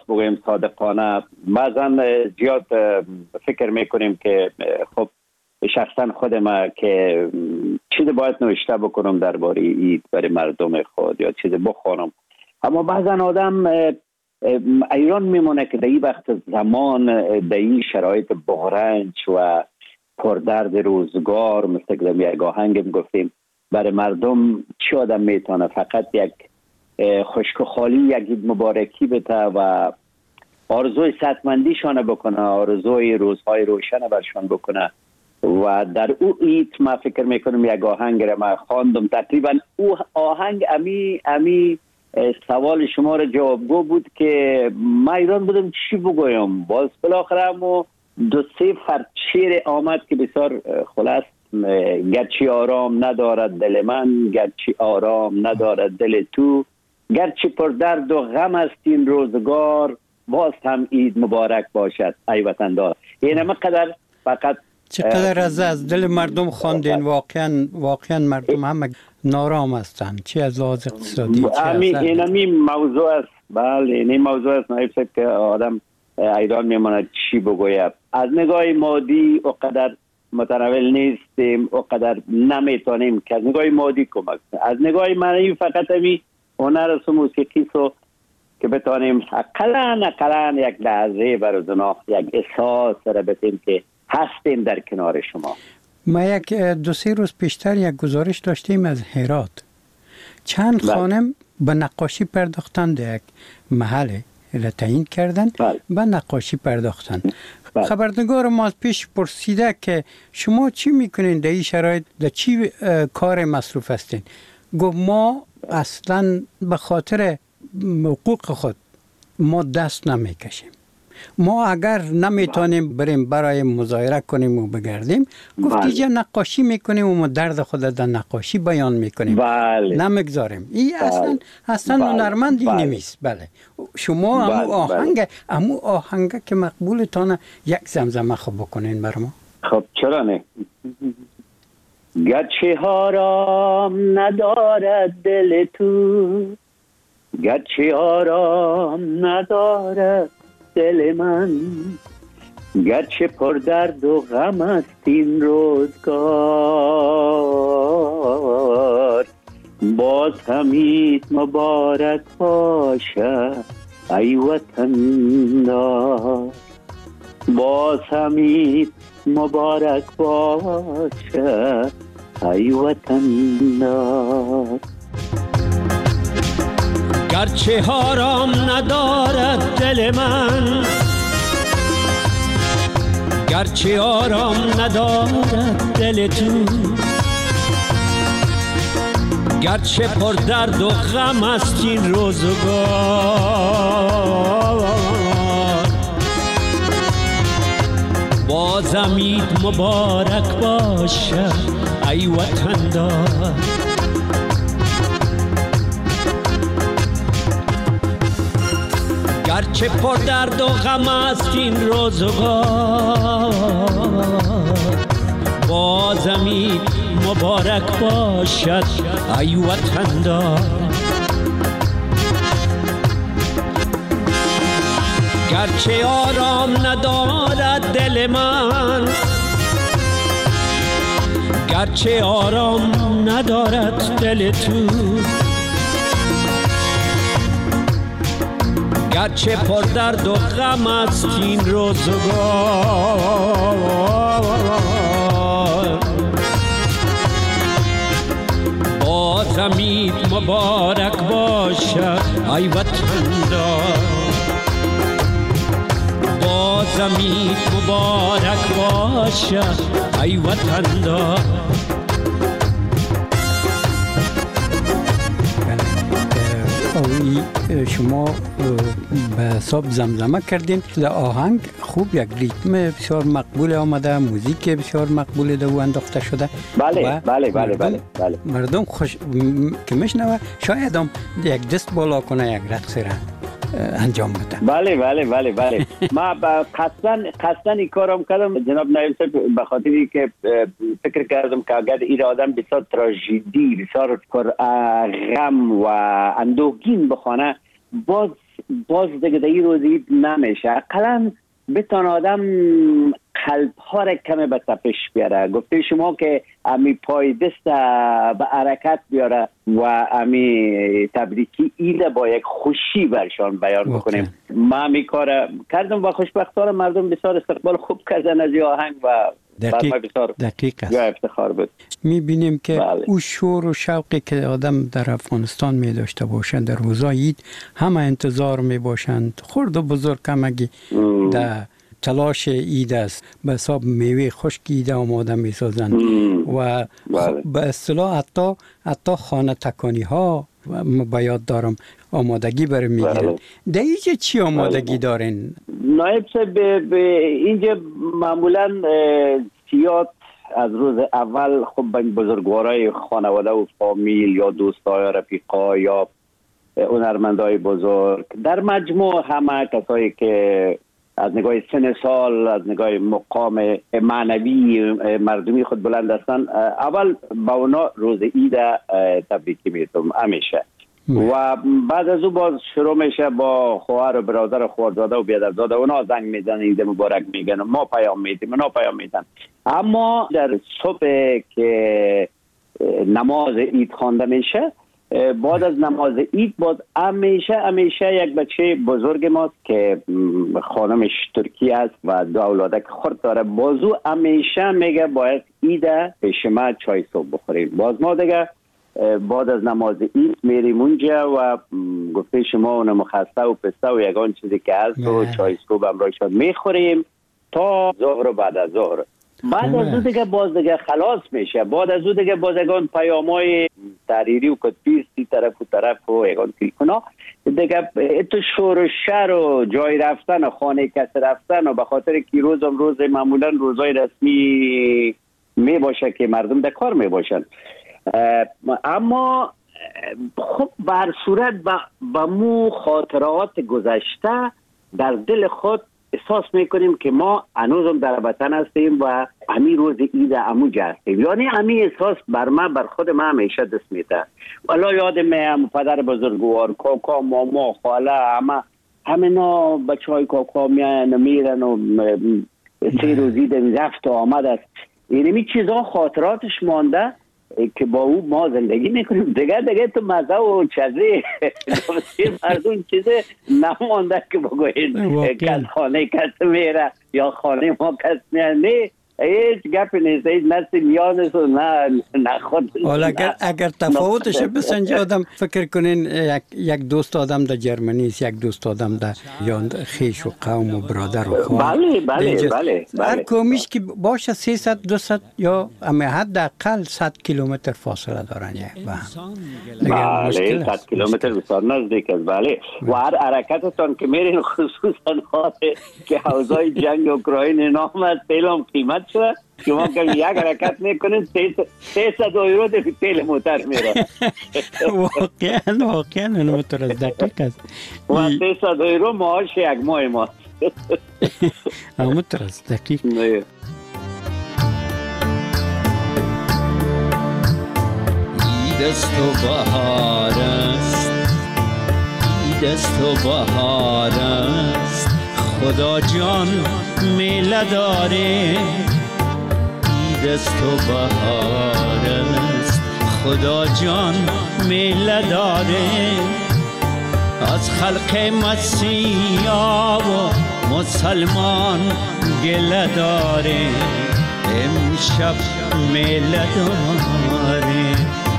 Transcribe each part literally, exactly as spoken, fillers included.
بگویم صادقانه، بعضا زیاد فکر میکنیم که خب شخصا خودم که چیز باید نوشته بکنم درباره اید برای مردم خود یا چیز بخونم، اما بعضا آدم ایران میمونه که در این وقت زمان، در این شرایط بغرنج و پردرد روزگار، مثل که یک آهنگ گفتیم، برای مردم چی آدم میتونه فقط یک خشک و خالی یک عید مبارکی بده و آرزوی صحتمندیشان بکنه، آرزوی روزهای روشن برشان بکنه. و در او عید ما فکر میکنم یک آهنگ را ما خواندم، تقریبا او آهنگ امی امی سوال شما را جوابگو بود که ما ایران بودم چی بگویم. باز بالاخره همو دو سه فرچیر آمد که بسیار خلاص، گرچه آرام ندارد دل من، گرچه آرام ندارد دل تو، گرچه پر درد و غم است این روزگار، باز هم عید مبارک باشد ای وطندار. این همه قدر فقط چقدر از از دل مردم خواندین. واقعا واقعا مردم همه نارام هستند، چی از لحاظ اقتصادی چی از این همی موضوع است. بله این موضوع است نایب صاحب که آدم ایران میماند چی بگوید. از نگاه مادی اقدر متناول نیستیم، اقدر نمیتونیم که از نگاه مادی کمک. از نگاه معنوی فقط همی هنر و موسیقی سو که بتانیم اقلن اقلن یک لحظه برای یک احساس را بتیم که هستیم در کنار شما. ما یک دو سه روز پیشتر یک گزارش داشتیم از هرات، چند بله. خانم به نقاشی پرداختن، در یک محل را تعیین کردن بله. به نقاشی پرداختن. بله. خبرنگار ما از پیش پرسیده که شما چی میکنین در این شرایط، در چی کار مصروف هستین؟ گفت ما اصلا به خاطر حقوق خود ما دست نمیکشیم، ما اگر نمیتونیم بریم برای مظاهره کنیم و بگردیم، گفت دیگه نقاشی میکنیم و ما درد خود در نقاشی بیان میکنیم، بله. نمیگذاریم. این بله. اصلا اصلا هنرمندی بله. نمیست. بله شما بله. امو آهنگ امو آهنگ که مقبولتانه یک زمزمه خوب بکنین بر ما. خب چرا نه؟ گرچه آرام ندارد دل تو، گرچه آرام ندارد دل من، گرچه پر درد و غم است این روزگار، باز هم عید مبارک باشه ای وطندار، باز هم عید مبارک باشه ای وطندار. گرچه آرام ندارد دل من، گرچه آرام ندارد دل تو، گرچه پر درد و غم است این روزگار، بازم عید مبارک باشه ای وطندار. گرچه پر درد و غم است این روزگار، بازم عید مبارک باشد ای وطندار. گرچه آرام ندارد دل من، گرچه آرام ندارد دل تو، گرچه پر درد و غم است این روزگار، بازم عید مبارک باشد ای وطندار، بازم عید مبارک باشد ای وطندار. شما به حساب زمزمه کردین، در آهنگ خوب یک ریتم بسیار مقبول آمده، موزیک بسیار مقبول در او انداخته شده. بله بله بله بله بله. مردم خوش که میشنوه شاید هم یک دست بالا کنه، یک رقص را انجام بده. بله بله بله بله. ما قصداً قصداً این کارم کردم جناب نایب صاحب، به خاطری که فکر کردم که اگر این آدم بسیار تراژدی، بسیار پر غم و اندوهگین بخونه، باز باز دیگه این روز عید نمیشه. اقلا بتان آدم قلب ها را کمی به تپش بیاره. گفته شما که امی پای دست به حرکت بیاره و امی تبریکی ایده با یک خوشی برشان بیان بکنیم. ما امی کار کردم و خوشبختانه مردم بسیار استقبال خوب کردن از این آهنگ و دقیق دقیق است. یا افتخار بود. میبینیم که بله. او شور و شوقی که آدم در افغانستان می داشته باشند در روزای عید همه انتظار می باشند. خرد و بزرگ همگی در تلاش عید است. به حساب میوه خشک عید آماده می سازند و بله. به اصطلاح حتی حتی خانه تکانی ها با یاد دارم آمادگی برای میگیرن. بله. در اینجا چی آمادگی بله. دارین؟ نایب صاحب اینجا معمولا سیاد از روز اول خب بزرگوارای خانواده و فامیل یا دوستای رفیقا یا هنرمندای بزرگ در مجموع همه کسایی که از نگاه سن سال از نگاه مقام معنوی مردمی خود بلند هستن اول با اونا روز عید تبریکی میتونم همیشه و بعد از او باز شروع میشه با خواهر و برادر و خواهرزاده و بیادرزاده اونا زنگ میزنن عید مبارک میگن ما پیام میدیم اونا پیام میدن. اما در صبح که نماز عید خوانده میشه بعد از نماز عید باز همیشه همیشه یک بچه بزرگ ماست که خانمش ترکی است و دو اولادک خرد داره بازو همیشه میگه باید عید پیش ما چای صبح بخوریم. باز ما دیگه بعد از نماز عید میریم اونجا و گفته شما اون مخسته و پسته و یگان چیزی که هست و چای صبح امرایشان میخوریم تا ظهر و بعد از ظهر. بعد از اون دیگه باز دیگه خلاص میشه. بعد از اون دیگه باز یگان پیامای تحریری و کتبی سی طرف و طرف و یگان کلیکونا دیگه تو شور و شر و جای رفتن و خانه کس رفتن و به خاطر که روزم روز معمولا روزای رسمی می باشه که مردم در کار می باشن. اما خب بر صورت با مو خاطرات گذشته در دل خود احساس میکنیم که ما هنوزم در وطن هستیم و همین روز عید اموجه هستیم. یعنی همین احساس بر ما بر خود ما همیشه دست میده. والا یاد میام پدر بزرگوار کاکا ماما خاله همه همینا بچه های کاکا میان میرن و سه روز عید رفت و آمد است. اینمی چیزا خاطراتش مانده که با او ما زندگی میکنیم. دیگه دیگه تو مزه و چزه مردم چیزه نمانده که بگوید کس خانه کس میره یا خانه ما کس میره. نه هیچ گپ نیست، هیچ نسل میانست و نه نه خود. حالا اگر, اگر تفاوتش بسنج آدم فکر کنین یک, یک دوست آدم در جرمنی است، یک دوست آدم در یا خیش و قوم و برادر و خواهر. بله بله بله هر کومیش که باشه سیصد دویست یا اما حداقل صد کیلومتر فاصله دارن با هم. بله صد کیلومتر بسیار نزدیک است. بله و هر حرکتتان که میرین خصوصا خاطر که حوزه جنگ اوکراین نامد پیلم قیمت شده شما که یک حرکت میکنین سیصد یورو ده تیل موتر میره. واقعا واقعا نمتر از دقیق است و سیصد یورو معاش یک ماه ما نمتر از دقیق. عید است و بهار است، عید است و بهار است، خدا جان میله داره. عید است و بهار است، خدا جان میله داره. از خلق مسیحا و مسلمان گله داره. امشب میله داره.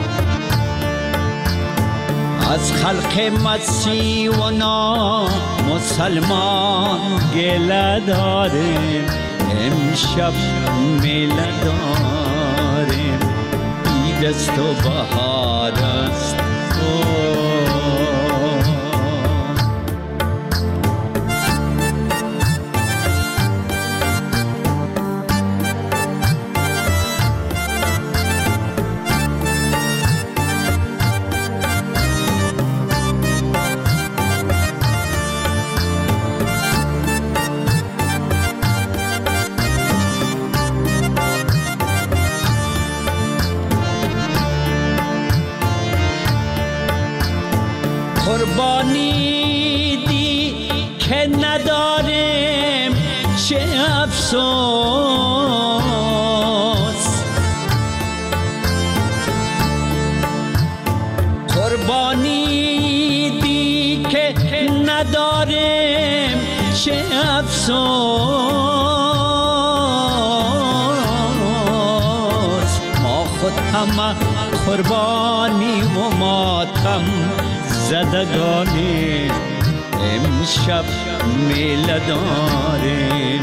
از خلق مسیح و نا مسلمان گله داره. امشب میله داره. عید است و بهار است. نداریم چه افسوس، قربانی دی که نداریم چه افسوس. ما خود همه قربانی و ماتم زدگانی امشب میله داریم.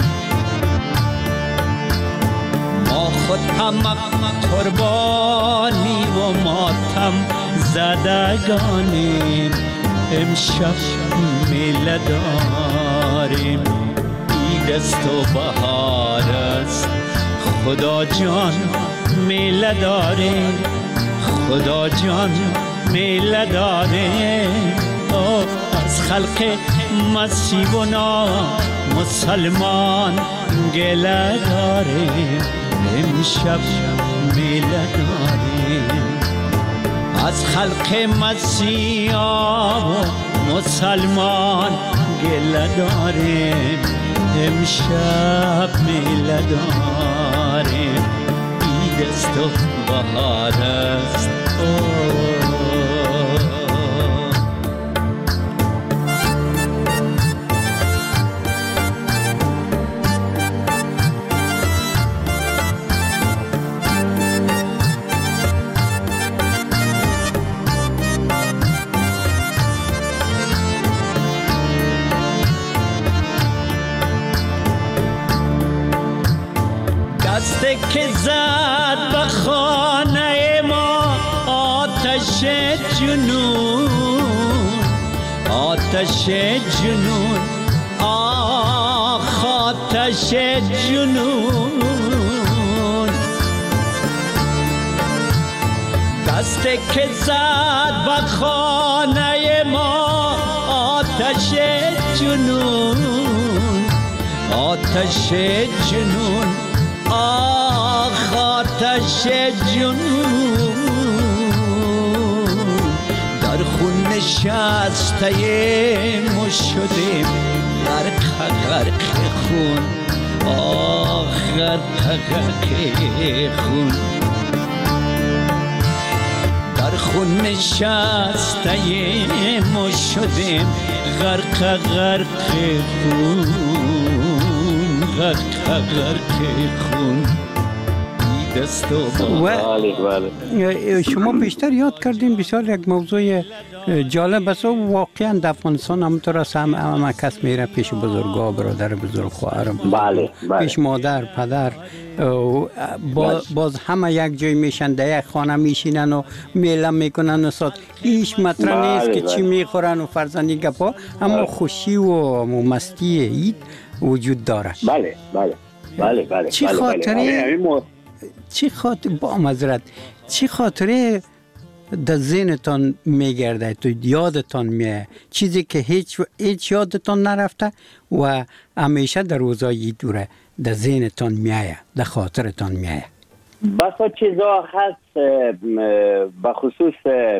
ما خود همه قربانی و ماتم زدگانی امشب میله داریم. عید است و بهار است خدا جان میله داریم، خدا جان میله داریم. از خلق مسیح و مسلمان گله داریم امشب میله داریم. از خلق مسیح و مسلمان گله داریم امشب میله داریم. عید است و بهار است دسته که زد به خانه ما آتش جنون، آتش جنون، آخ آتش جنون. دسته که زد به خانه ما آتش جنون، آتش جنون، آخ آتش جنون. در خون نشسته ما شدیم غرق غرق خون، آخ غرق غرق خون. در خون نشسته ما شدیم غرق غرق خون، غرق غرق خون. و شما بیشتر یاد کردین بسیار یک موضوع جالب است و واقعا در افغانستان همونطور است، هم همه کس میره پیش بزرگا، برادر بزرگ، خواهر بله بله. پیش مادر پدر، با باز همه یک جای میشن، در یک خانه میشینن و میله میکنن و سات هیچ مطرح نیست که چی میخورن و فرزندی گپا، اما خوشی و مستی عید وجود داره. بله بله بله بله. چی خاطره چی خاطر با معذرت چی خاطره در ذهنتان میگرده، تو یادتان میاد، چیزی که هیچ هیچ یادتان نرفته و همیشه در روزای دوره در ذهنتان میاد، در خاطرتان میاد؟ بسا چیزا هست به خصوص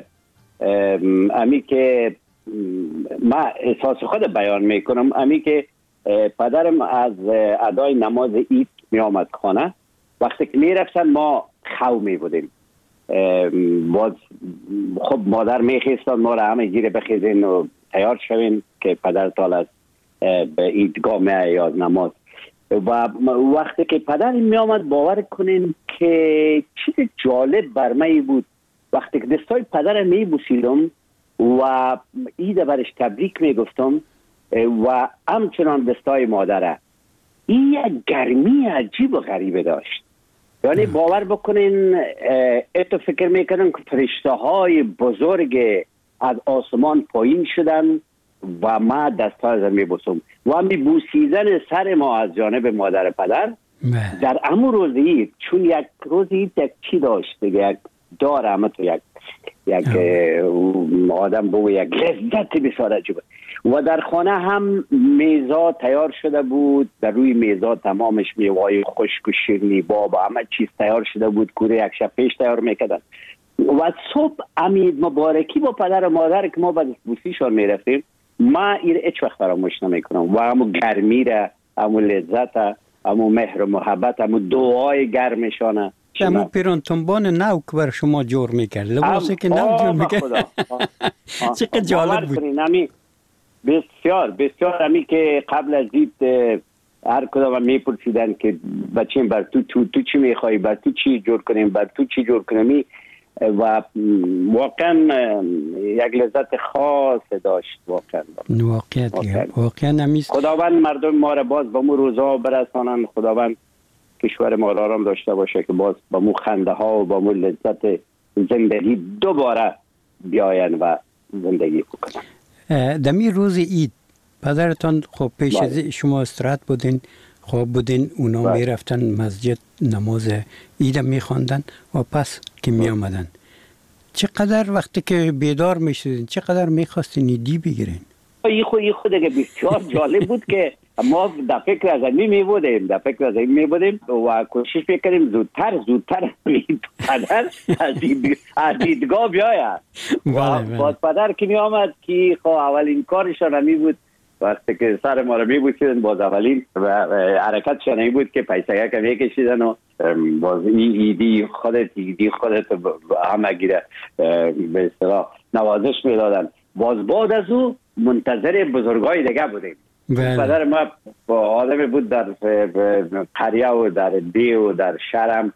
امی که ما احساس خود بیان میکنم. امی که پدرم از ادای نماز عید می آمد خانه، وقتی که می رفتن ما خو می بودیم، باز خب مادر می خیستن ما را همه گیره بخیزین و تیار شوین که پدر تال از به عیدگاه می آید نماز. و وقتی که پدر می آمد باور کنین که چیز جالب بر من بود، وقتی که دستای پدر می بوسیدم و عید برش تبریک می گفتم و همچنان دستای مادره، این یک گرمی عجیب و غریبه داشت. یعنی باور بکنین اتو فکر میکنن که فرشته های بزرگ از آسمان پایین شدن و ما دستای زمین بوسم و همی بوسیدن سر ما از جانب مادر پدر در امو روز عید، چون یک روز عید یک چی داشت دیگه، یک داره همه تو یک یک آدم بو یک لذت بسیار عجیبه. و در خانه هم میزا تیار شده بود، در روی میزا تمامش میوای خشک و شیرنی باب و همه چیز تیار شده بود، کوره یک شب پیش تیار میکردن. و صبح امید مبارکی با پدر و مادر که ما بعد بوسیشان میرفتیم، ما این هیچ وقت فراموش نمیکنم و همون گرمی را، همون لذت را، همون مهر و محبت، همون دعای گرمشانه، همون پیران تنبان نو که بر شما جور میکرد، لباسی که نو جور میکرد. چقدر جالب بود. بسیار بسیار. همی که قبل از دید هر کدام میپرسیدن که بچیم بر تو تو تو چی میخوای، بر تو چی جور کنیم، بر تو چی جور کنیم، و واقعا یک لذت خاص داشت. واقعا واقعا واقعا نمیست. خداوند مردم ما را باز به مو روزا برسانن. خداوند کشور ما را آرام داشته باشه که باز با مو خنده ها و با مو لذت زندگی دوباره بیاین و زندگی کنن. دمی روز عید پدرتان خب پیش از شما استراحت بودین، خب بودین اونا می رفتن مسجد نماز عید می خواندن و پس که می آمدن، چقدر وقتی که بیدار می شدین چقدر می خواستین ایدی بگیرین؟ این خود این خود که بسیار جالب بود که ما در فکر از این می بودیم در فکر از این می بودیم و کوشش میکردیم زودتر زودتر پدر از دیدگاه بیاید. باز پدر که می آمد که خب اولین کارشان می بود وقتی که سر ما رو می بوسیدن، باز اولین حرکتشان این بود که پیسه که می کشیدن و باز ایدی خودت ایدی خودت همه گیره به اصطلاح نوازش می دادن. باز بعد از او منتظر بزرگای دیگه بودیم. پدر ما با آدم بود در قریه و در دی و در شهرم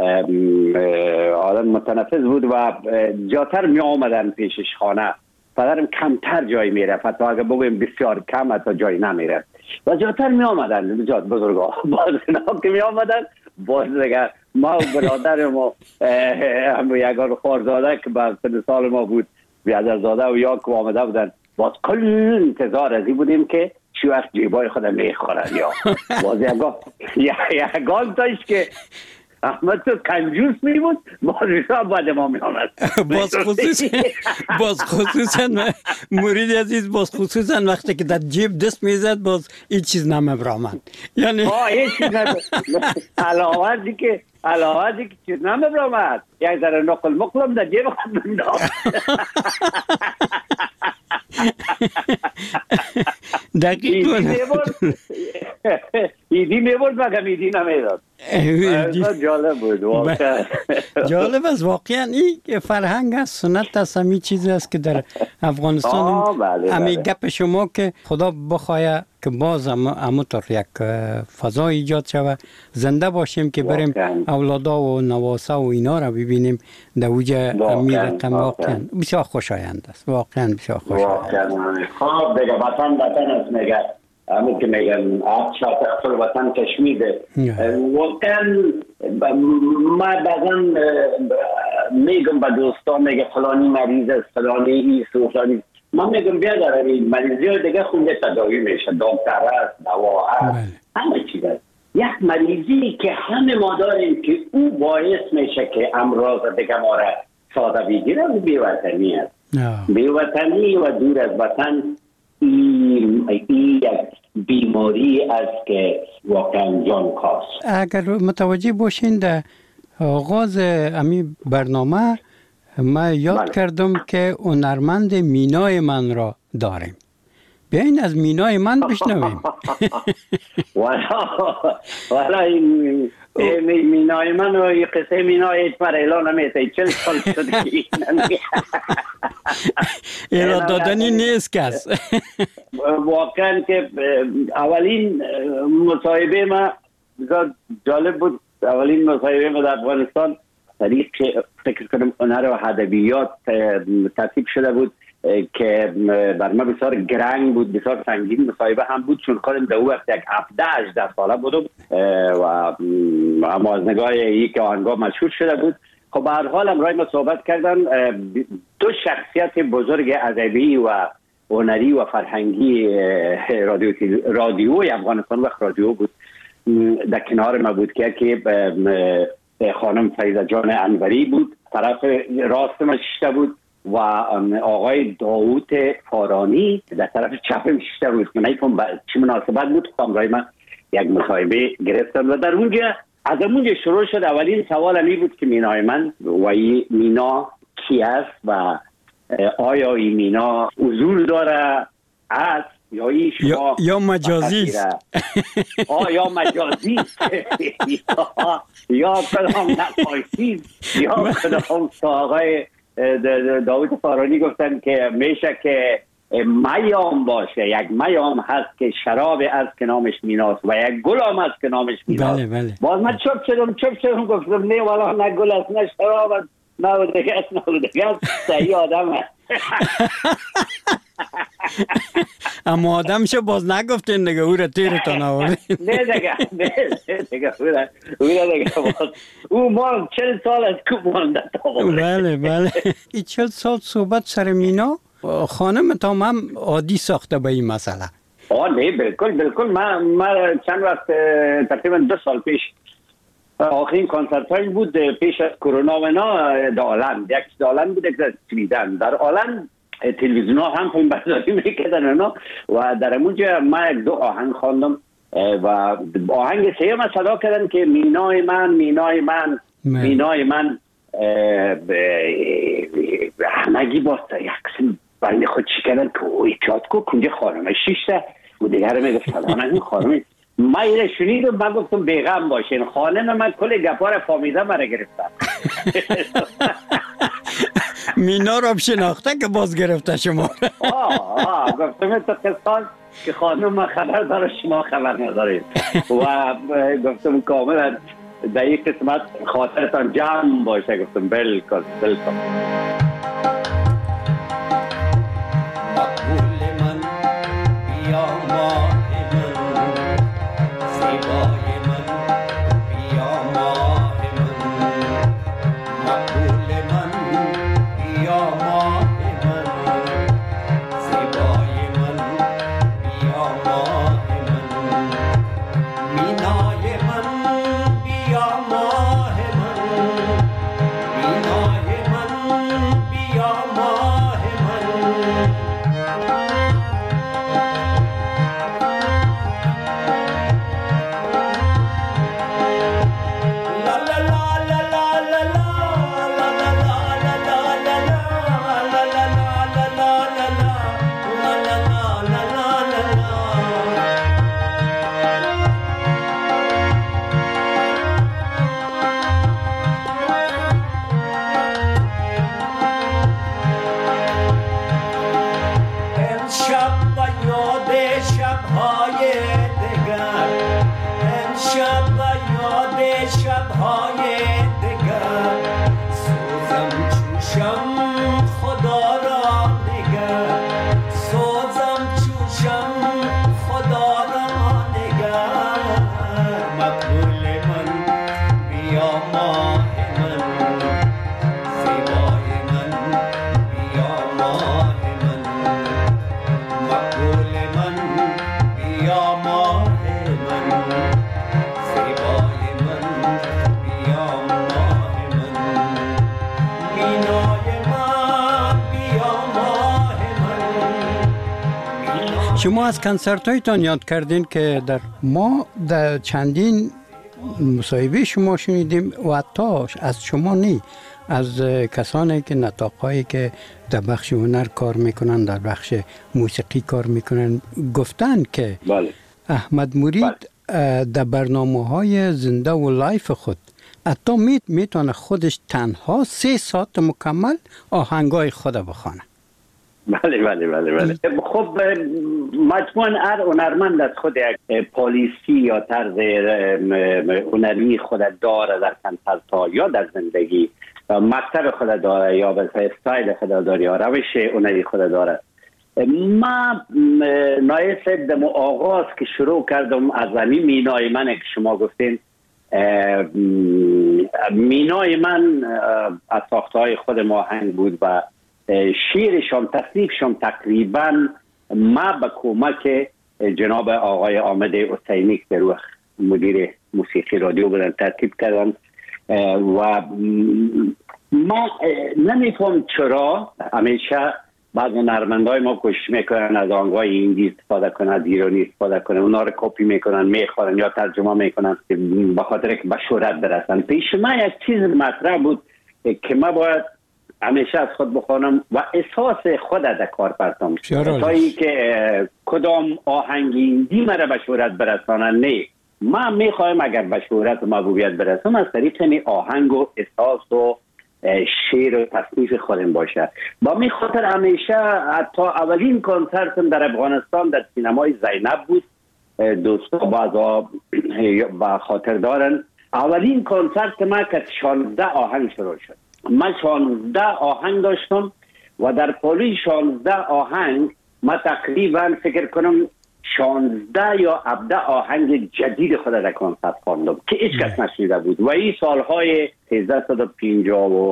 آدم متنفذ بود و جاتر می آمدن پیشش خانه. پدرم کمتر جای می رفت، حتی اگه بگویم بسیار کم، حتی جای نمی رفت و جاتر می آمدن جات بزرگا. باز اینا که می آمدن باز دیگه ما و برادرم و هم یکان خوارزاده که به سن سال ما بود بیادرزاده و یا که آمده بودن، باز کل انتظار ازی بودیم که چی وقت جیبای خودم میخورن. یا باز یکان تایش که احمد تو کنجوس می بود، باز بیشتر باید ما می آمد. باز خصوصا باز خصوصا مرید عزیز باز خصوصا وقتی که در جیب دست می زد باز این چیز نمیبرامد. یعنی آه این چیز نمیبرامد. علاوه دیگه علاوه دیگه چیز نمیبرامد. یک ذره نقل مقلم در جیب خود بندام. دقیق ایدی میبرد مگم ایدی نمیداد. جالب بود واقعا. جالب است واقعا. این فرهنگ است، سنت است، همین چیزی است که در افغانستان همین گپ شما که خدا بخواه که باز همونطور یک فضا ایجاد شود، زنده باشیم که بریم اولادا و نواسا و اینا را ببینیم در اوجه همین رقم. واقعا بسیار خوشایند است، واقعا بسیار خوشایند. خب دیگه وطن وطن است میگه، همون که میگن آب شاید اختر وطن کشمیده. واقعا ما بعضا میگم به دوستان میگه فلانی مریض است، فلانی ایست و فلانی، ما میگم بیا در این مریضی های دیگه خونده تداوی میشه، دکتر است، دوا است، همه چیز است. یک مریضی که همه ما داریم که او باعث میشه که امراض دیگه ما را ساده بگیره، او بیوطنی است. بیوطنی و دور از وطن این یک بیماری است که واقعا جان کاست. اگر متوجه باشین در آغاز امی برنامه ما یاد بله. کردم که هنرمند مینای من را داریم. بیاین از مینای من بشنویم. والا والا این مینای من و این قصه مینای هیچ پر اعلان نمیشه. چل سال شده که اعلان دادنی نیست کس. واقعا که اولین مصاحبه ما بسیار جالب بود. اولین مصاحبه ما در افغانستان طریق فکر کنم هنر و ادبیات ترتیب شده بود که بر ما بسیار گرنگ بود، بسیار سنگین مصاحبه هم بود، چون خودم در اون وقت یک هفده هجده ساله بودم و اما از نگاه ای که آنگاه مشهور شده بود. خب به هر حال امروز ما صحبت کردن دو شخصیت بزرگ ادبی و هنری و فرهنگی رادیو رادیوی افغانستان وقت رادیو بود در کنار ما بود که که خانم فریضه جان انوری بود، طرف راست ما شیشته بود و آقای داوود فارانی در طرف چپ شیشته بود. من نمی‌فهمم چه مناسبت بود که امروز من یک مصاحبه گرفتم و در اونجا از اونجا شروع شد. اولین سوال همی بود که مینای من و این مینا کی است و آیا این مینا حضور داره است یا این شما یا, یا مجازی است آه یا مجازی یا, یا کدام نقاشی یا کدام آقای داوود فارانی گفتن که میشه که میام باشه، یک میام هست که شراب است که نامش میناست و یک گل هم هست که نامش میناست. بله بله. باز من چپ شدم چپ شدم گفتم نه والا نه گل است نه شراب است نه دیگه است نه دیگه است، صحیح آدم هست. اما آدمشو باز نگفتین دیگه، او را تیرتان آوردین. نه دیگه نه دیگه او را او را دیگه باز او ما چل سال از کوب مانده تا بله بله. این چل سال صحبت سر مینا خانم تا هم عادی ساخته به این مسئله. آه نه بالکل بالکل. من من چند وقت تقریبا دو سال پیش آخرین کنسرت هایی بود پیش از کرونا و اینا در آلند، یک در آلند بود یک در سویدن. در آلند تلویزیون ها هم فیلم برداری میکردن اینا و در اونجا من یک دو آهنگ خواندم و آهنگ سیام صدا کردن که مینای من مینای من مینای من همگی باسته یک قسم برای خود چی کردن که اوی پیاد کو کنجا خانمه شیشته و دیگر میگفت فلانه خانمه. من اینه شنیدم من گفتم بیغم باشین، خانم من کل گپار فامیده مرا گرفتن. مینا رو شناخته که باز گرفته شما. آه آه گفتم تو قصان که خانم من خبر داره شما خبر ندارید و گفتم کاملا در یک قسمت خاطرتان جمع باشه. گفتم بالکل بالکل. مقبول من بیا ماه من، زیبای من بیا ماه من، مقبول من بیا ماه من، زیبای من بیا ماه من، مینای من بیا ماه من، مینای من بیا ماه من. شما از کنسرت هایتان یاد کردین که در ما در چندین مصاحبه شما شنیدیم و حتی از شما نی از کسانی که نطاقایی که در بخش هنر کار میکنن در بخش موسیقی کار میکنن گفتن که بله. احمد مرید بله. در برنامه های زنده و لایف خود حتی میت میتونه خودش تنها سه ساعت مکمل آهنگای خود بخونه. بله بله بله بله. خب مجموعاً هر هنرمند از خود یک پالیسی یا طرز هنری خود داره در کنسرت یا در زندگی، مکتب خود داره یا به استایل خود داره یا روش هنری خود داره. ما نایس دم آغاز که شروع کردم از همین مینای من که شما گفتین، مینای من از ساختهای خود آهنگ بود و شیرشان تصنیفشان تقریبا ما به کمک جناب آقای آمد حسینی که در وقت مدیر موسیقی رادیو بودن ترتیب کردن و ما نمیفهم چرا همیشه بعض هنرمندای ما کوشش میکنن از آهنگای انگلیسی استفاده کنن، از ایرانی استفاده کنن، اونا رو کپی میکنن، میخورن یا ترجمه میکنن به خاطر که به شهرت برسن. پیش ما یک چیز مطرح بود که ما باید همیشه از خود بخوانم و احساس خود در کار پرتم تا ای که کدام آهنگی مرا به شهرت برسانه. نه، من میخوایم اگر به شهرت و محبوبیت برسم از طریق می آهنگ و احساس و شعر و تصنیف خودم باشه. با می خاطر همیشه تا اولین کنسرتم در افغانستان در سینمای زینب بود. دوستا بعضا با خاطر دارن اولین کنسرت ما که شانزده آهنگ شروع شد. من شانزده آهنگ داشتم و در پولی شانزده آهنگ ما تقریبا فکر کنم شانزده یا هفده آهنگ جدید خود در کنسرت خواندم که هیچ کس نشنیده بود و این سالهای سیزده و پنجاه و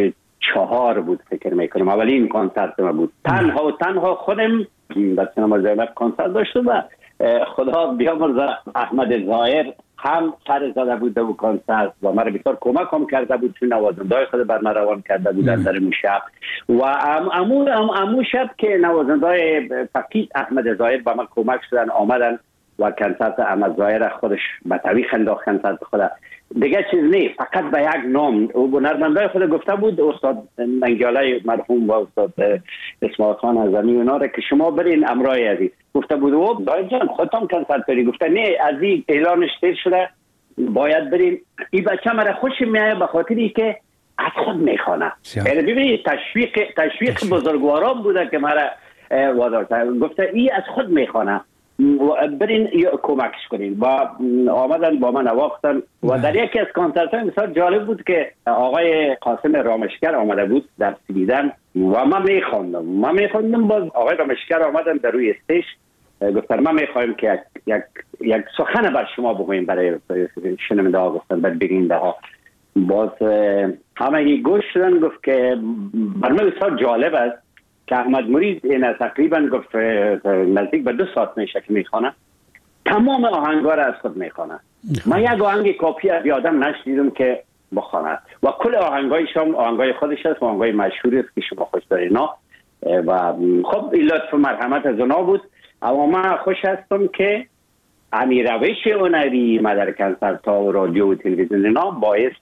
چهار بود فکر میکنم. اولین کنسرت ما بود. تنها و تنها خودم در سینما زینب کنسرت داشتم و خدا بیامرزه احمد ظاهر هم سر زده بود در کنسرت و مرا بسیار کمک هم کرده بود چون نوازنده خود بر من روان کرده بود در اون شب. و امو امو شب که نوازنده فقید احمد ظاهر به من کمک شدن آمدن و کنسرت احمد ظاهر خودش به تاریخ انداخت کنسرت خود. دیگه چیز نه، فقط به یک نام او هنرمندای خود گفته بود استاد ننگیاله مرحوم و استاد اسماعیل خان اعظمی اونا را که شما برین امرای عزیز گفته بود او دای جان خودتان کنسرت داری. گفته نه از این اعلانش تیر شده باید برین. این بچه مرا خوش میایه به خاطری که از خود میخوانه. یعنی ببینید تشویق تشویق بزرگواران بوده که مرا وادار کرد. گفته این از خود میخوانه برین کمکش کنین و آمدن با من نواختن. و در یکی از کنسرت های مثال جالب بود که آقای قاسم رامشگر آمده بود در سویدن و من میخواندم من میخواندم باز آقای رامشگر آمدن در روی استیج گفتن ما میخوایم که یک, یک, یک سخن بر شما بگوییم برای شنونده ها. گفتن بعد بگین ها باز همه گوش شدن. گفت که بر من بسیار جالب است که احمد مرید این تقریبا گفت نزدیک به دو ساعت میشه که میخوانه تمام آهنگا را از خود میخوانه. من یک آهنگ کاپی از یادم نشنیدم که بخوانه و کل آهنگایش هم آهنگای خودش است و آهنگای مشهوری است که شما خوش دارین. و خب این لطف و مرحمت از اونا بود. اما من خوش هستم که امی روش هنری ما در کنسرت ها و رادیو و تلویزیون اینا باعث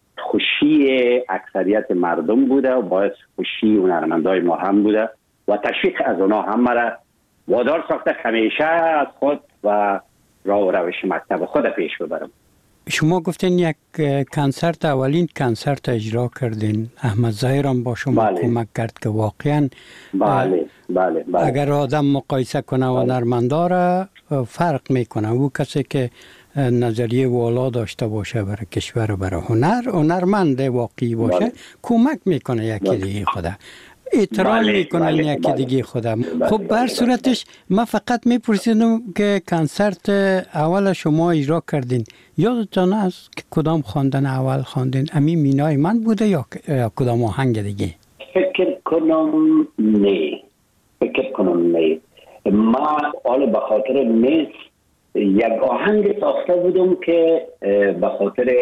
خوشی اکثریت مردم بوده و باعث خوشی هنرمندای ما هم بوده و تشویق از اونا هم مرا وادار ساخته همیشه از خود و راه و روش مکتب خود پیش ببرم. شما گفتین یک کنسرت اولین کنسرت اجرا کردین. احمد ظاهر هم با شما بله. کمک کرد که واقعا بله بله بله. اگر آدم مقایسه کنه و هنرمندا را فرق میکنه. او کسی که نظریه والا داشته باشه برای کشور و برای هنر هنرمند واقعی باشه بله. کمک میکنه یکی بله. دیگه خدا احترام بله. میکنه بله. یکی بله. دیگه خدا بله. خب بر صورتش من فقط میپرسیدم که کنسرت اول شما اجرا کردین یادتان است که کدام خواندن اول خواندین؟ امی مینای من بوده یا کدام آهنگ دیگه؟ فکر کنم نه فکر کنم نه ما حالا به خاطر نیست یک آهنگ ساخته بودم که به خاطر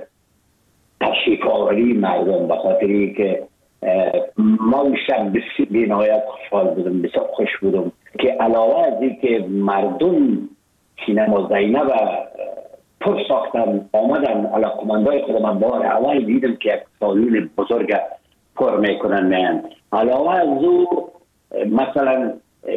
تشریف آوری مردم به خاطری که ما اون شب بی نهایت خوشحال بودم بسیار خوش بودم که علاوه از این که مردم سینما زینب پر ساختن آمدن علاقمندای خود من بار اول دیدم که یک سالون بزرگ پر میکنن میان. علاوه از او مثلا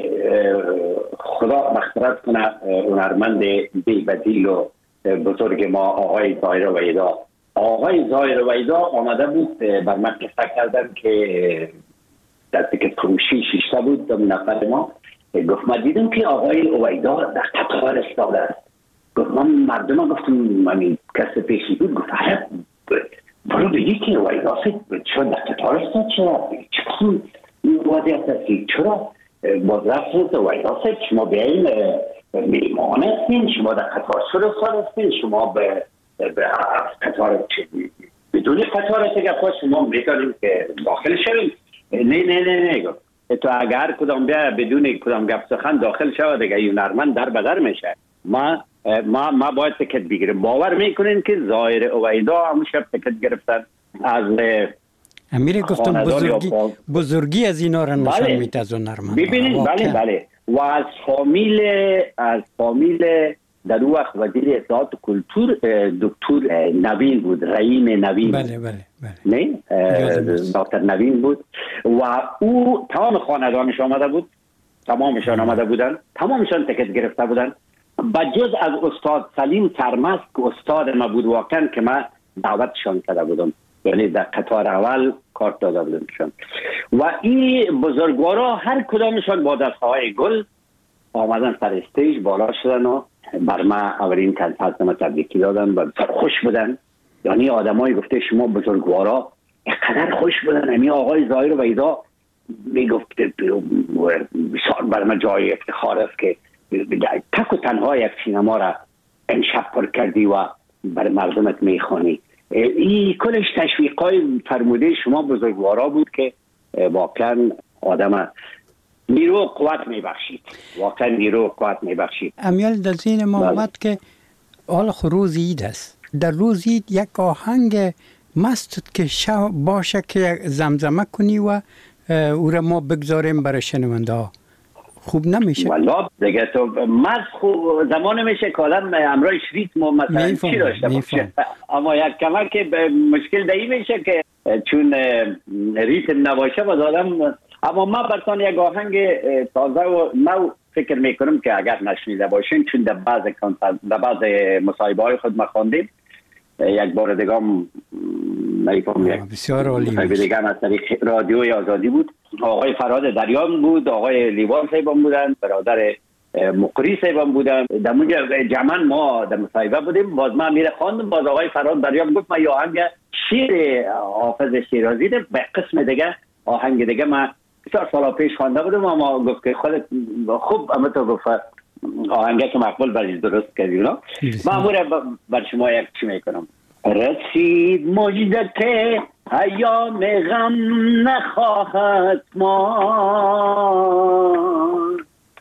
خدا مغفرت کنه هنرمند بی‌بدیل و بزرگ ما آقای ظاهر وحیدا آقای ظاهر وحیدا آمده بود بر من قصه کردن که در تکت فروشی شیشته بود دو نفر ما. گفت من دیدم که آقای وحیدا در قطار استاده است. گفت من مردم گفتم من کسی پیشی بود گفت برو بگی که وحیدا چرا در قطار استاد چرا چرا وضعیت است چرا باز رفت وحیدا شما بیاین میمان هستین شما در قطار شروع سال هستین شما به قطار بدون قطار هستی که خود شما میتونیم که داخل شویم. نه نه نه نه گفت تو اگر کدام بیا بدون کدام گپ سخن داخل شود دیگه هنرمند در بدر میشه. ما ما ما باید تکت بگیریم. باور میکنین که ظاهر وحیدا هم شب تکت گرفتن از امیر گفتم بزرگی بزرگی از اینا را نشان بله. میده از هنرمند. ببینید بله بله و از فامیل از فامیل در اون وقت وزیر اطلاعات و کلتور دکتر نوین بود رحیم نوین. بله بله نه دکتر نوین بود و او تمام خاندانش آمده بود، تمامشان آمده بودن، تمامشان تکت گرفته بودن بجز از استاد سلیم سرمست که استاد ما بود واقعا که من دعوتشان کرده بودم، یعنی در قطار اول کارت داده بودمشان و این بزرگوارا هر کدامشان با دستهای گل آمدن سر استیج بالا شدن و بر ما اولین کنسرت ما تبریکی دادن و خوش بودن. یعنی آدمایی گفته شما بزرگوارا اینقدر خوش بودن. همین آقای ظاهر و ایدا میگفت بسیار بر ما جای افتخار است که تک و تنها یک سینما را امشب پر کردی و بر مردمت میخوانی. این کلش تشویقای فرموده شما بزرگوارا بود که واقعا آدم نیرو و قوت میبخشید، واقعا نیرو و قوت میبخشید. امیال در ذهن ما آمد که حال روز عید است، در روز عید یک آهنگ مست که باشه که زمزمه کنی و او را ما بگذاریم برای شنونده ها، خوب نمیشه؟ والا دیگه تو مست خوب زمان میشه که آدم امرای شریط ما مثلا چی داشته باشه، اما یک کمک مشکل دایی میشه که چون ریتم نباشه باز آدم. اما ما براتون یک آهنگ تازه و نو فکر میکنم که اگر نشنیده باشین، چون در بعض در بعض مصاحبه های خود ما خواندیم، یک بار دیگه هم میگم بسیار عالی بود دیگه از طریق رادیوی آزادی بود. آقای فراد دریان بود، آقای لیوان صاحبم بودن، برادر مقری صاحبم بودن. در اونجا جمعا ما در مصاحبه بودیم، باز من میره خواندم، باز آقای فراد دریان گفت من یه آهنگ شیر حافظ شیرازی ده به قسم دیگه آهنگ دیگه من بسیار سالا پیش خوانده بودم، اما گفت که خودت خوب اما تو گفت آهنگه که مقبول برای درست کردی. من امور بر شما یک چی میکنم. رسید مجده که ایام غم نخواهد ما،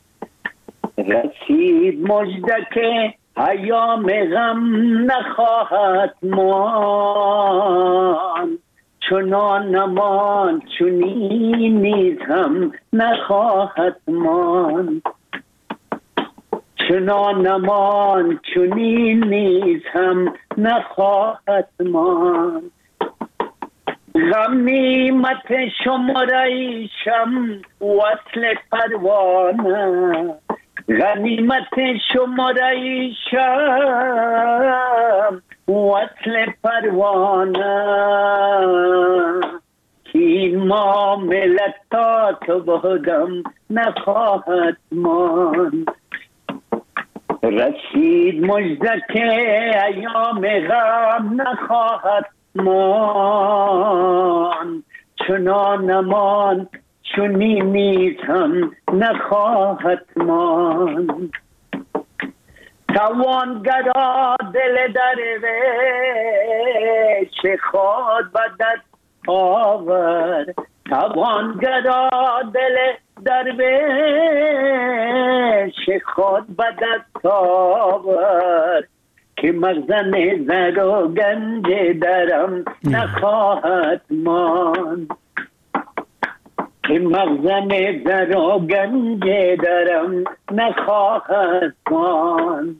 رسید مجده که ایام غم نخواهد ما، چنان نمان چنین نیز هم نخواهد مان، چنان نمان چنین نیز هم نخواهد مان. غنیمت شماره شم وصل پروانه، غنیمت شماره شم وصل پروانه، این معاملت تا تو بودم نخواهد مان. رسید مجده که ایام غم نخواهد مان، چنان نمان چنین نیز هم نخواهد مان. توانگرا دل درویش خود به دست آور، توانگرا دل درویش خود به دست آور، که مخزن زر و گنج درم نخواهد مان، که مخزن زر و گنج درم نخواهد مان.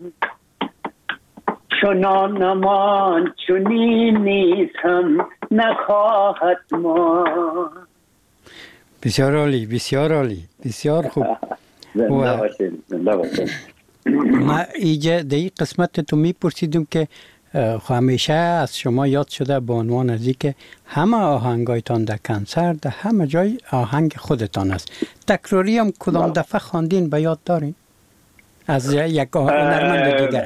چنان نمان چنین نیز هم نخواهد مان. بسیار عالی، بسیار عالی، بسیار خوب. زنده باشین، زنده باشین. ما ایجا در این قسمت تو میپرسیدم که همیشه از شما یاد شده به عنوان از که همه آهنگایتان در کنسرت در همه جای آهنگ خودتان است. تکراری هم کدام دفعه خواندین به یاد دارین از یک هنرمند دیگر؟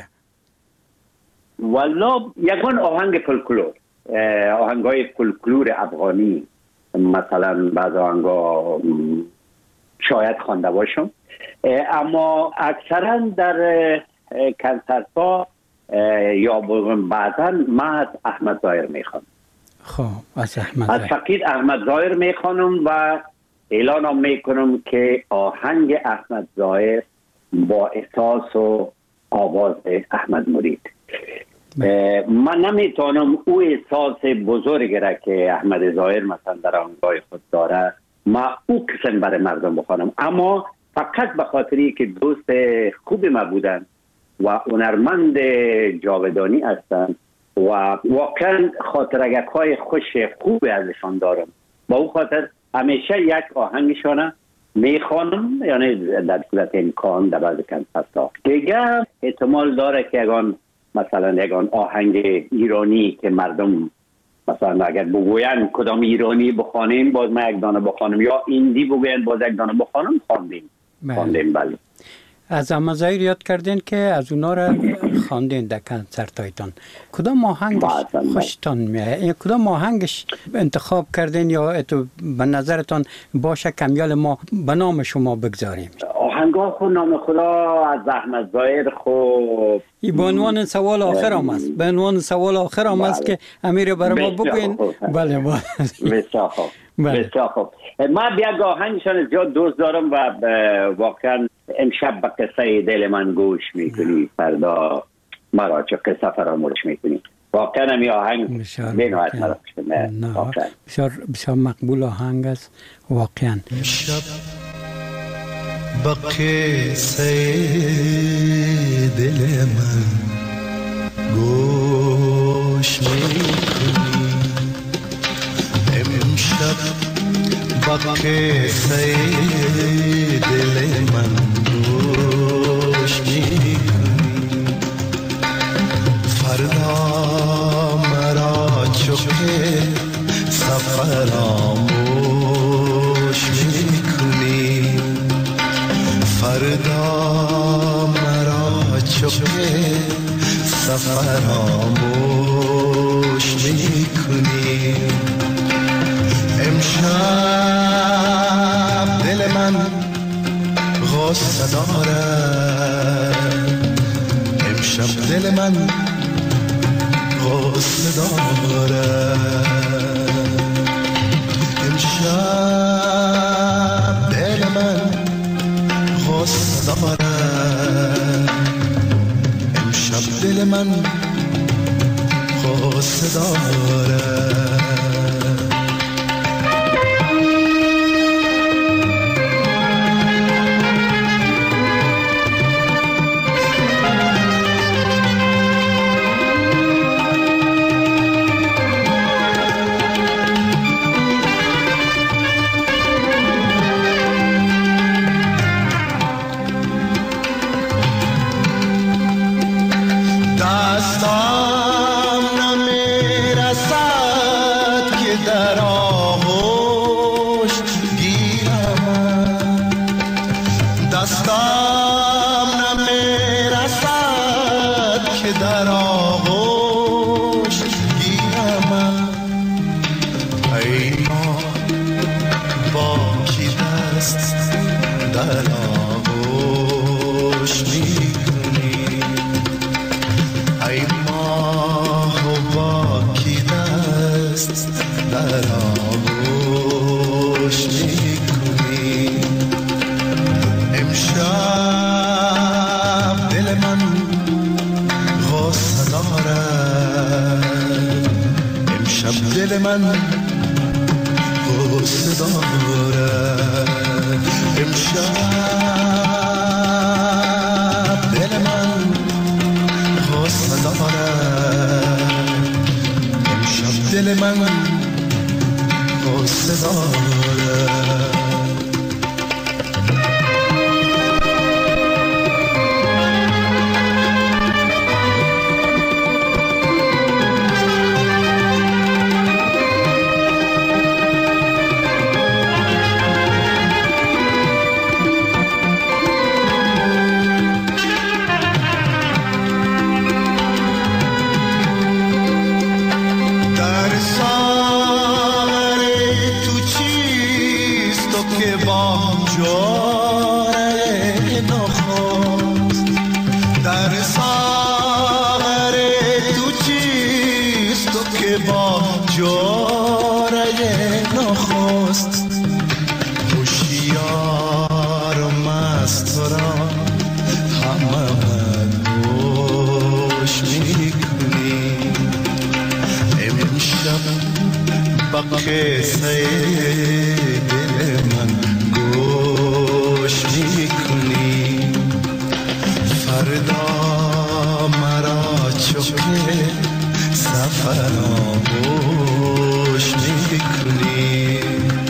والا یکان آهنگ فولکلور، آهنگای فولکلور افغانی، مثلا بعض آهنگا شاید خوانده باشم، اما اکثرا در کنسرت ها یا بعضا من از احمد ظاهر میخوانم. خب از احمد از فقید احمد ظاهر میخوانم و اعلانم میکنم که آهنگ احمد ظاهر با احساس و آواز احمد مرید. من نمیتونم او احساس بزرگ را که احمد ظاهر مثلا در آهنگای خود داره ما او قسم برای مردم بخوانم، اما فقط به خاطری که دوست خوب ما بودن و هنرمند جاودانی هستند و واقعا خاطرگک های خوش خوب ازشان دارم. با اون خاطر همیشه یک آهنگشانه میخوانم، یعنی در صورت امکان در بعض کنسرت ها. دیگه احتمال داره که یگان مثلا یگان آهنگ ایرانی که مردم مثلا اگر بگوین کدام ایرانی بخوانیم باز من یک دانه بخوانم، یا ایندی بگوین باز یک دانه بخوانم، خواندیم خواندیم بله. از امازایر یاد کردین که از اونا را خواندین در کنسرت هایتان. کدام آهنگش خوشتان میاد؟ کدام آهنگش انتخاب کردین یا اتو به نظرتان باشه کمیال ما به نام شما بگذاریم؟ آهنگا خو نام خدا از احمد ظاهر خو ای به عنوان سوال آخر هم است، به عنوان سوال آخر هم است که امیر برای ما بگوین. بله بله بسیار خوب بسیار خوب. من بیا آهنگشان زیاد دوست دارم و واقعا امشب به قصه دل من گوش میکنی، فردا مرا چه قصه فراموش میکنی. واقعا می آهنگ بینوایت مرا بسیار بسیار مقبول آهنگ است واقعا. امشب به قصه دل من گوش میکنی، امشب با قصه دل من گوش میکنی، فردا مرا چوکه سفراموش میکنی، فردا مرا چوکه سفراموش میکنی، امشب دل من غصه دارد، امشب دل من غصه دارد، امشب دل من غصه دارد، امشب دل من غصه دارد. دل من غصه دارد، امشب دل من غصه دارد، امشب دل من غصه دارد. قصه دل من گوش میکنی، فردا مرا چوکه سفر آغوش میکنی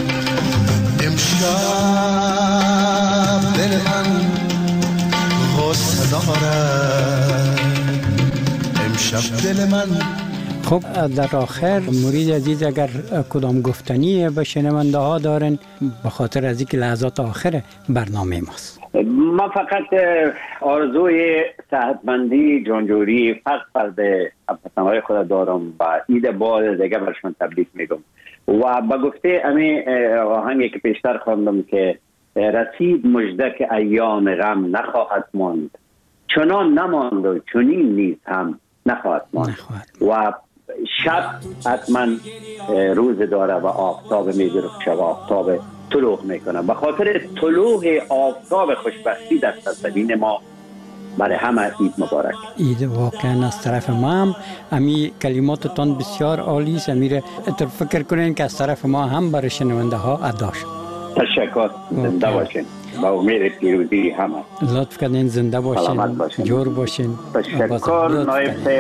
امشب دل من غصه دارد امشب دل من. خب در آخر مرید عزیز اگر کدام گفتنی به شنونده ها دارن به خاطر از اینکه لحظات آخر برنامه ماست. من فقط آرزوی صحتمندی جانجوری فرق فرد هموطنهای خود دارم و عید باد دیگه برشون تبریک میگم و به گفته امی آهنگی که پیشتر خواندم که رسید مژده که ایام غم نخواهد ماند چنان نماند و چنین نیز هم نخواهد ماند و شب حتما روز داره و آفتاب می‌درخشه و آفتاب طلوع میکنه. به خاطر طلوع آفتاب خوشبختی در سرزمین ما برای همه عید مبارک. عید واقعا از طرف ما هم امی کلماتتان بسیار عالی است. امیر فکر کنین که از طرف ما هم برای شنونده ها ادا شد. تشکر. زنده باشین. با امید پیروزی همه. لطف کردین. زنده باشین. جور باشین. تشکر نایب صاحب.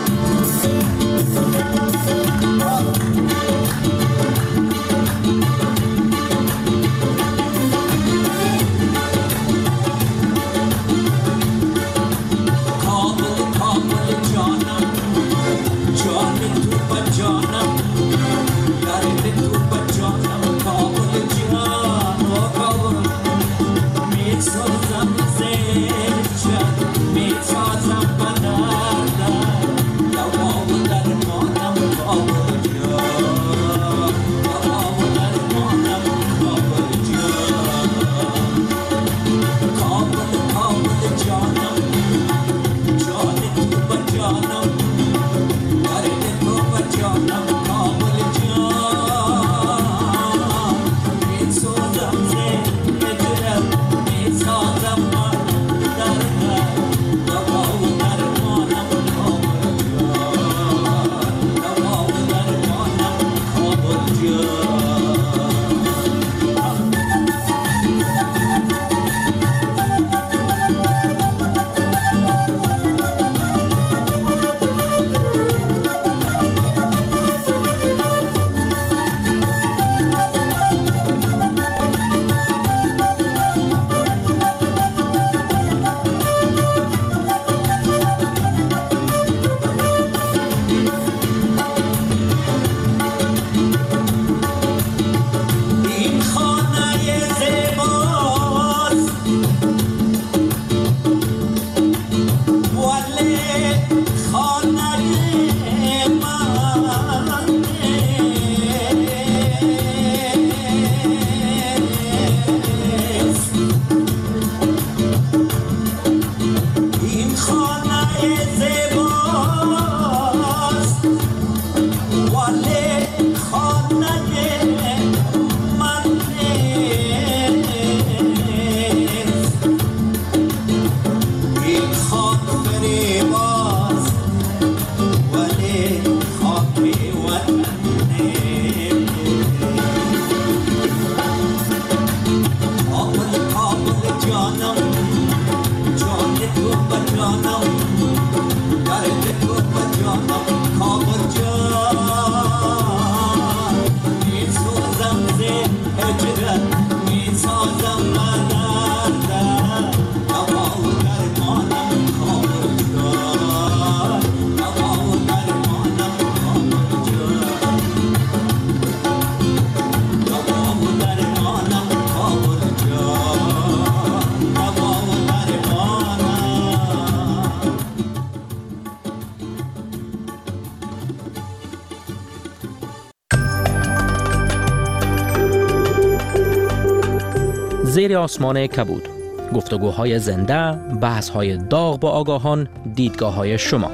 زیر آسمان کبود، گفتگوهای زنده، بحث‌های داغ با آگاهان، دیدگاه‌های شما.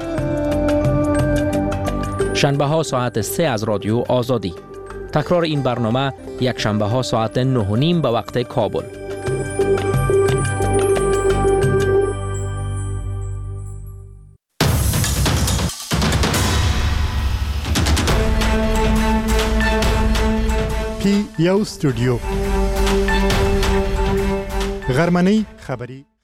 شنبه ها ساعت سه از رادیو آزادی. تکرار این برنامه یک شنبه ها ساعت نه و نیم به وقت کابل. پی یو استودیو غرمنی خبری